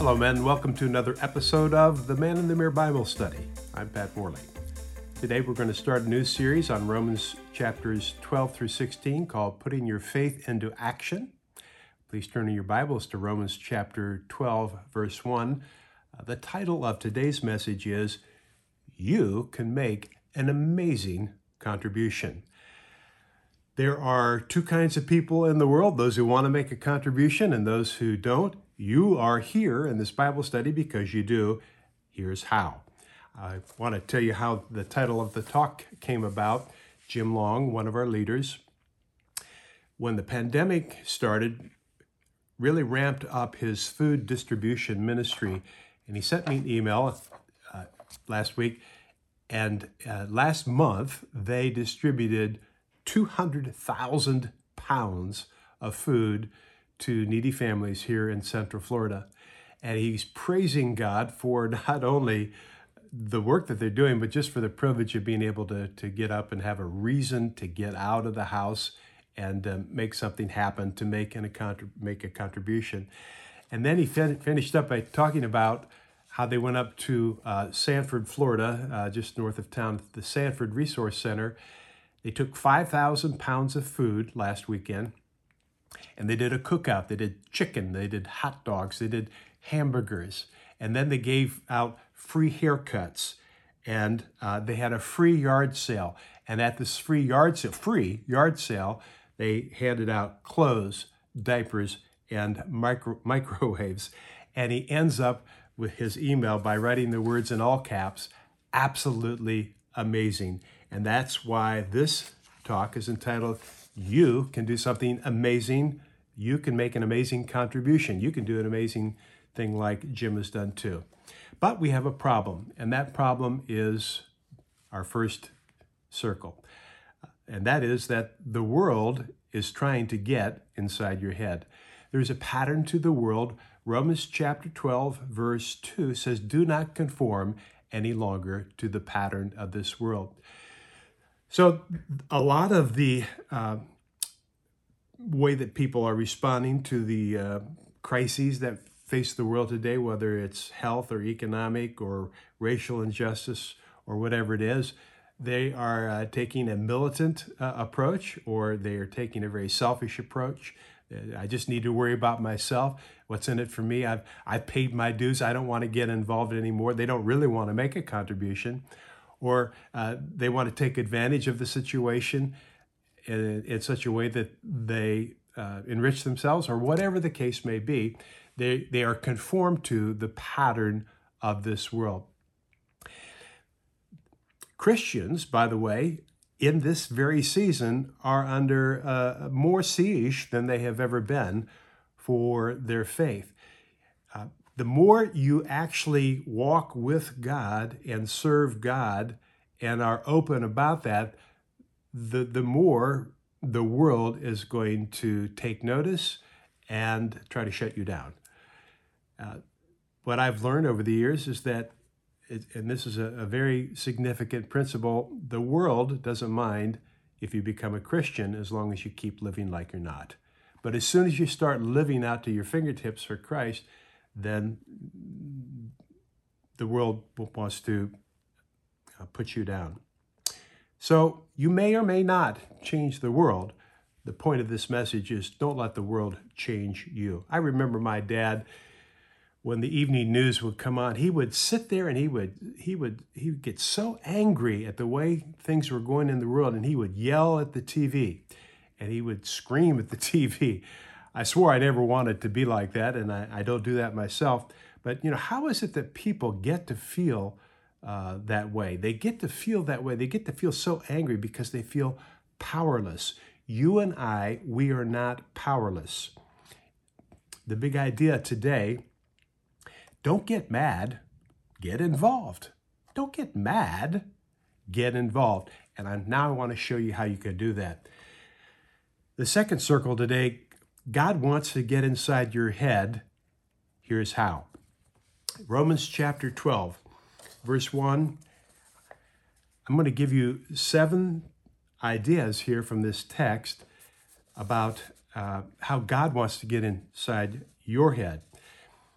Hello, men. Welcome to another episode of the Man in the Mirror Bible Study. I'm Pat Morley. Today we're going to start a new series on Romans chapters 12 through 16 called Putting Your Faith into Action. Please turn in your Bibles to Romans chapter 12, verse 1. The title of today's message is, You Can Make an Amazing Contribution. There are two kinds of people in the world, those who want to make a contribution and those who don't. You are here in this Bible study because you do. Here's how. I want to tell you how the title of the talk came about. Jim Long, one of our leaders, when the pandemic started, really ramped up his food distribution ministry. And he sent me an email last week. And last month, they distributed 200,000 pounds of food to needy families here in Central Florida. And he's praising God for not only the work that they're doing, but just for the privilege of being able to get up and have a reason to get out of the house and make something happen, to make a contribution. And then he finished up by talking about how they went up to Sanford, Florida, just north of town, the Sanford Resource Center. They took 5,000 pounds of food last weekend, and they did a cookout. They did chicken, they did hot dogs, they did hamburgers, and then they gave out free haircuts, and they had a free yard sale. And at this free yard sale, they handed out clothes, diapers, and microwaves. And he ends up with his email by writing the words in all caps, absolutely amazing. And that's why this talk is entitled, You Can Do Something Amazing. You can make an amazing contribution. You can do an amazing thing like Jim has done too. But we have a problem, and that problem is our first circle. And that is that the world is trying to get inside your head. There's a pattern to the world. Romans chapter 12, verse 2 says, Do not conform any longer to the pattern of this world. So a lot of the way that people are responding to the crises that face the world today, whether it's health or economic or racial injustice or whatever it is, they are taking a militant approach, or they are taking a very selfish approach. I just need to worry about myself. What's in it for me? I've paid my dues. I don't want to get involved anymore. They don't really want to make a contribution. Or they want to take advantage of the situation in such a way that they enrich themselves, or whatever the case may be. They are conformed to the pattern of this world. Christians, by the way, in this very season are under more siege than they have ever been for their faith. The more you actually walk with God and serve God and are open about that, the more the world is going to take notice and try to shut you down. What I've learned over the years is that, and this is a very significant principle, the world doesn't mind if you become a Christian as long as you keep living like you're not. But as soon as you start living out to your fingertips for Christ, then the world wants to put you down. So you may or may not change the world. The point of this message is, don't let the world change you. I remember my dad, when the evening news would come on, he would sit there and he would get so angry at the way things were going in the world, and he would yell at the TV and he would scream at the TV. I swore I never wanted to be like that, and I don't do that myself. But, how is it that people get to feel that way? They get to feel that way. They get to feel so angry because they feel powerless. You and I, we are not powerless. The big idea today, don't get mad, get involved. Don't get mad, get involved. And now I want to show you how you can do that. The second circle today, God wants to get inside your head. Here's how. Romans chapter 12, verse 1. I'm going to give you 7 ideas here from this text about how God wants to get inside your head.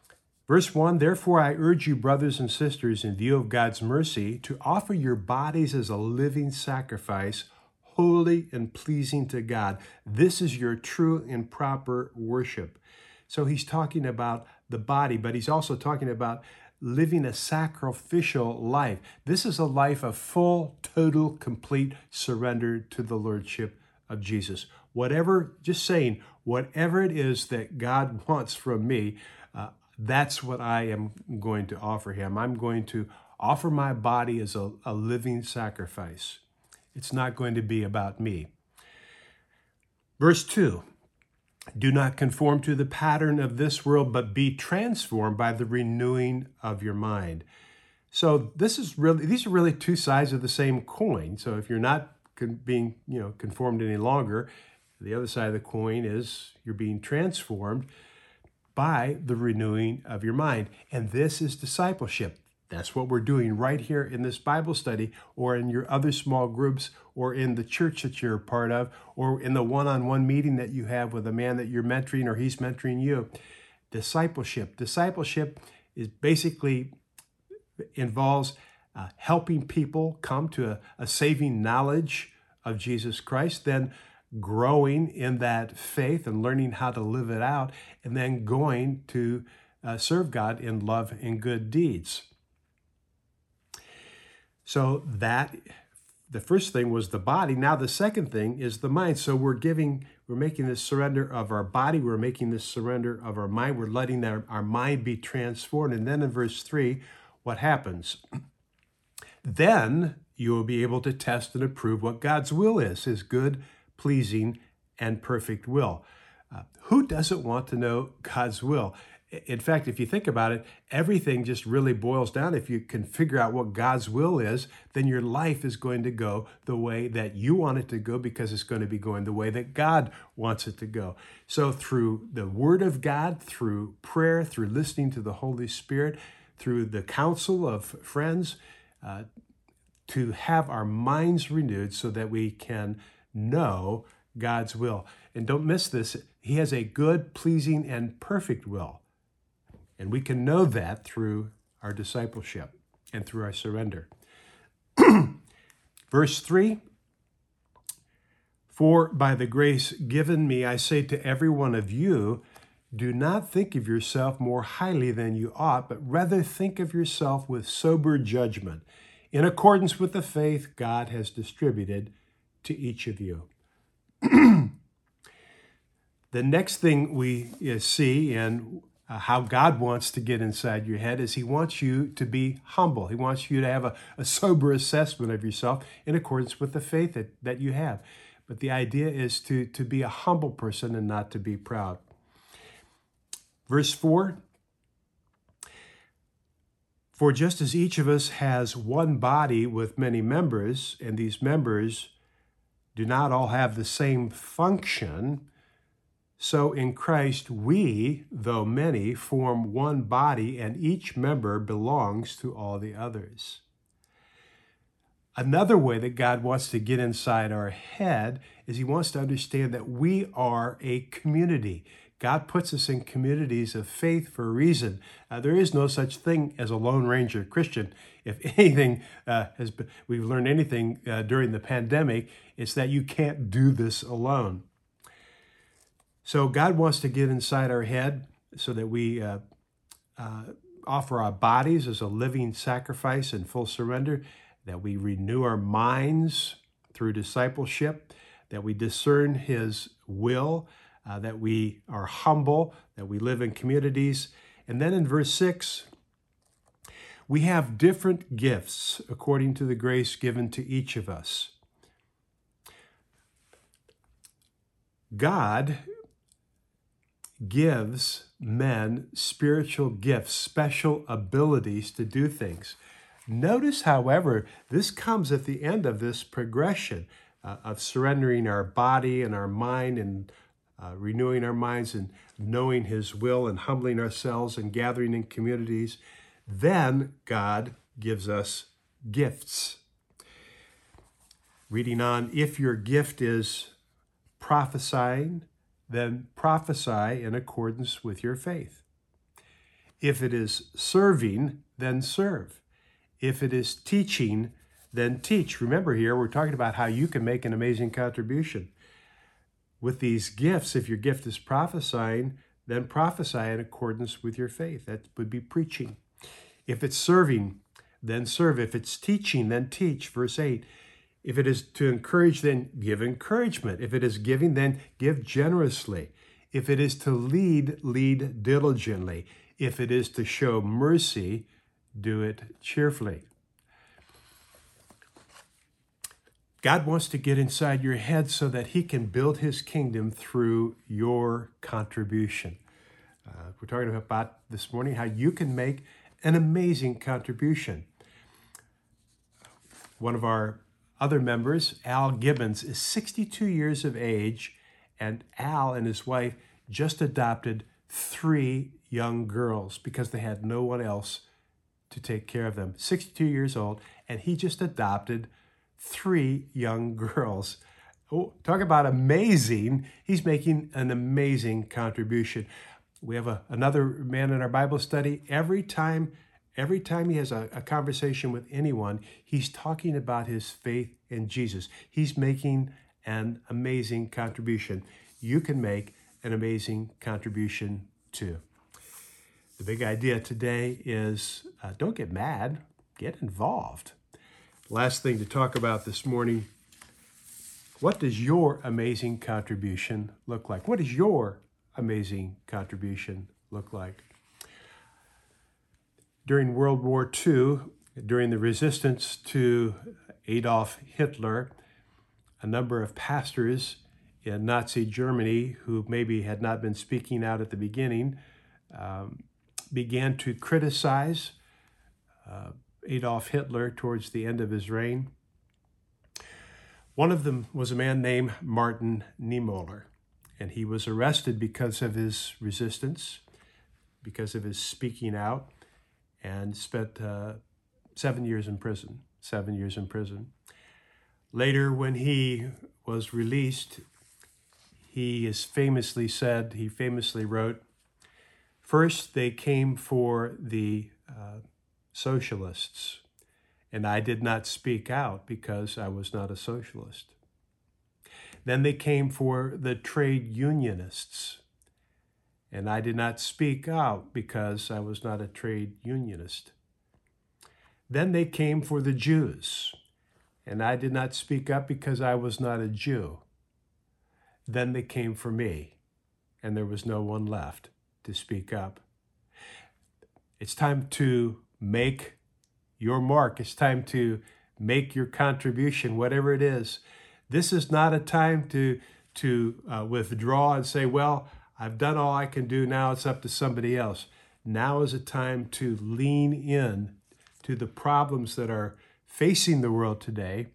Verse 1, therefore I urge you, brothers and sisters, in view of God's mercy, to offer your bodies as a living sacrifice, holy and pleasing to God. This is your true and proper worship. So he's talking about the body, but he's also talking about living a sacrificial life. This is a life of full, total, complete surrender to the Lordship of Jesus. Whatever it is that God wants from me, that's what I am going to offer him. I'm going to offer my body as a living sacrifice. It's not going to be about me. Verse 2, do not conform to the pattern of this world, but be transformed by the renewing of your mind. So these are really two sides of the same coin. So if you're not being conformed any longer, the other side of the coin is you're being transformed by the renewing of your mind. And this is discipleship. That's what we're doing right here in this Bible study, or in your other small groups, or in the church that you're a part of, or in the one-on-one meeting that you have with a man that you're mentoring or he's mentoring you. Discipleship. Discipleship is basically involves helping people come to a saving knowledge of Jesus Christ, then growing in that faith and learning how to live it out, and then going to serve God in love and good deeds. So that, the first thing was the body. Now the second thing is the mind. So we're making this surrender of our body. We're making this surrender of our mind. We're letting our mind be transformed. And then in verse 3, what happens? Then you will be able to test and approve what God's will is, his good, pleasing, and perfect will. Who doesn't want to know God's will? In fact, if you think about it, everything just really boils down. If you can figure out what God's will is, then your life is going to go the way that you want it to go, because it's going to be going the way that God wants it to go. So through the Word of God, through prayer, through listening to the Holy Spirit, through the counsel of friends, to have our minds renewed so that we can know God's will. And don't miss this. He has a good, pleasing, and perfect will. And we can know that through our discipleship and through our surrender. Verse 3, for by the grace given me, I say to every one of you, do not think of yourself more highly than you ought, but rather think of yourself with sober judgment, in accordance with the faith God has distributed to each of you. The next thing we see in how God wants to get inside your head is he wants you to be humble. He wants you to have a sober assessment of yourself in accordance with the faith that you have. But the idea is to be a humble person and not to be proud. Verse 4, for just as each of us has one body with many members, and these members do not all have the same function, so in Christ we, though many, form one body, and each member belongs to all the others. Another way that God wants to get inside our head is he wants to understand that we are a community. God puts us in communities of faith for a reason. There is no such thing as a Lone Ranger Christian. If anything, we've learned anything during the pandemic, it's that you can't do this alone. So God wants to get inside our head so that we offer our bodies as a living sacrifice in full surrender, that we renew our minds through discipleship, that we discern his will, that we are humble, that we live in communities. And then in verse 6, we have different gifts according to the grace given to each of us. God gives men spiritual gifts, special abilities to do things. Notice, however, this comes at the end of this progression of surrendering our body and our mind and renewing our minds and knowing his will and humbling ourselves and gathering in communities. Then God gives us gifts. Reading on, if your gift is prophesying, then prophesy in accordance with your faith. If it is serving, then serve. If it is teaching, then teach. Remember here, we're talking about how you can make an amazing contribution. With these gifts, if your gift is prophesying, then prophesy in accordance with your faith. That would be preaching. If it's serving, then serve. If it's teaching, then teach. Verse 8. If it is to encourage, then give encouragement. If it is giving, then give generously. If it is to lead, lead diligently. If it is to show mercy, do it cheerfully. God wants to get inside your head so that he can build his kingdom through your contribution. We're talking about this morning how you can make an amazing contribution. One of our other members, Al Gibbons, is 62 years of age, and Al and his wife just adopted 3 young girls because they had no one else to take care of them. 62 years old, and he just adopted 3 young girls. Oh, talk about amazing. He's making an amazing contribution. We have another man in our Bible study. Every time he has a conversation with anyone, he's talking about his faith in Jesus. He's making an amazing contribution. You can make an amazing contribution too. The big idea today is don't get mad, get involved. Last thing to talk about this morning, what does your amazing contribution look like? What does your amazing contribution look like? During World War II, during the resistance to Adolf Hitler, a number of pastors in Nazi Germany who maybe had not been speaking out at the beginning began to criticize Adolf Hitler towards the end of his reign. One of them was a man named Martin Niemöller, and he was arrested because of his resistance, because of his speaking out, and spent 7 years in prison. 7 years in prison. Later, when he was released, he famously wrote, "First they came for the socialists, and I did not speak out because I was not a socialist. Then they came for the trade unionists, and I did not speak out because I was not a trade unionist. Then they came for the Jews, and I did not speak up because I was not a Jew. Then they came for me, and there was no one left to speak up." It's time to make your mark. It's time to make your contribution, whatever it is. This is not a time to withdraw and say, well, I've done all I can do. Now it's up to somebody else. Now is a time to lean in to the problems that are facing the world today.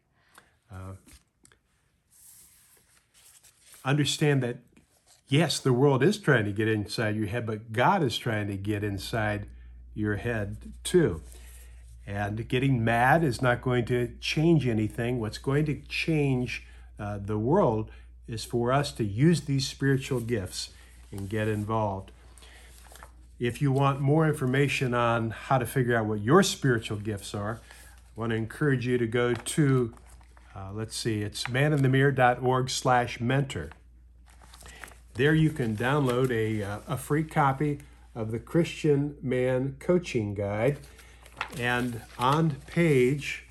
Understand that, yes, the world is trying to get inside your head, but God is trying to get inside your head too. And getting mad is not going to change anything. What's going to change the world is for us to use these spiritual gifts and get involved. If you want more information on how to figure out what your spiritual gifts are, I want to encourage you to go to, it's maninthemirror.org/mentor. There you can download a free copy of the Christian Man Coaching Guide. And on page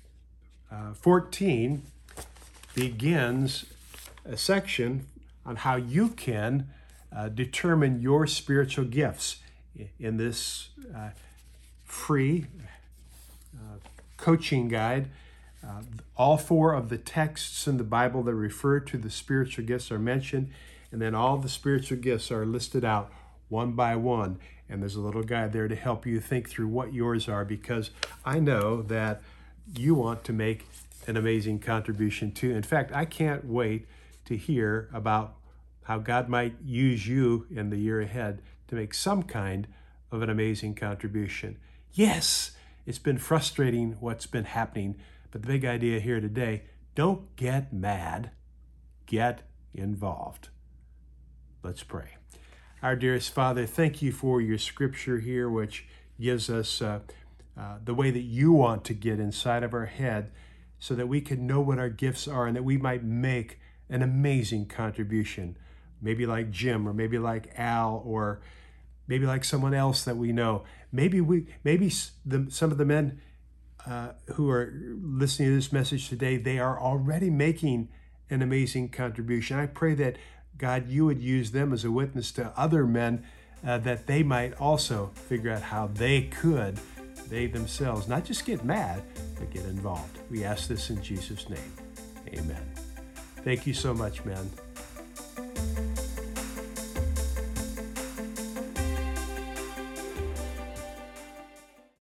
14 begins a section on how you can determine your spiritual gifts in this free coaching guide. All 4 of the texts in the Bible that refer to the spiritual gifts are mentioned, and then all the spiritual gifts are listed out one by one. And there's a little guide there to help you think through what yours are, because I know that you want to make an amazing contribution too. In fact, I can't wait to hear about how God might use you in the year ahead to make some kind of an amazing contribution. Yes, it's been frustrating what's been happening, but the big idea here today, don't get mad, get involved. Let's pray. Our dearest Father, thank you for your scripture here, which gives us the way that you want to get inside of our head so that we can know what our gifts are and that we might make an amazing contribution. Maybe like Jim, or maybe like Al, or maybe like someone else that we know. Maybe some of the men who are listening to this message today, they are already making an amazing contribution. I pray that, God, you would use them as a witness to other men that they might also figure out how they themselves, not just get mad, but get involved. We ask this in Jesus' name. Amen. Thank you so much, men.